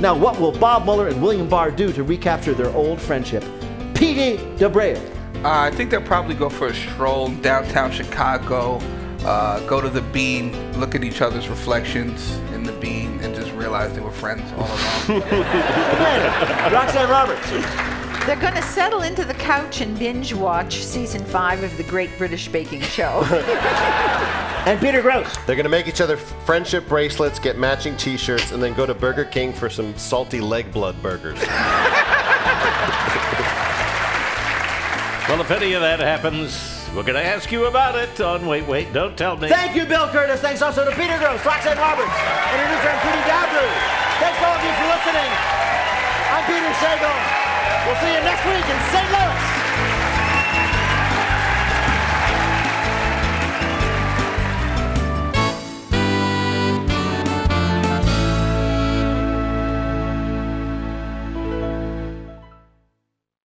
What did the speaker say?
Now, what will Bob Mueller and William Barr do to recapture their old friendship? Petey DeBreo. I think they'll probably go for a stroll downtown Chicago, go to the Bean, look at each other's reflections in the Bean, and just realize they were friends all along. Roxanne Roberts. They're going to settle into the couch and binge watch season 5 of The Great British Baking Show. And Peter Gross. They're going to make each other friendship bracelets, get matching t-shirts, and then go to Burger King for some salty leg blood burgers. Well, if any of that happens, we're going to ask you about it on Wait, Wait, Don't Tell Me. Thank you, Bill Curtis. Thanks also to Peter Gross, Roxanne Roberts, and your new friend, Petey Dabru. Thanks to all of you for listening. I'm Peter Sagal. We'll see you next week in St. Louis.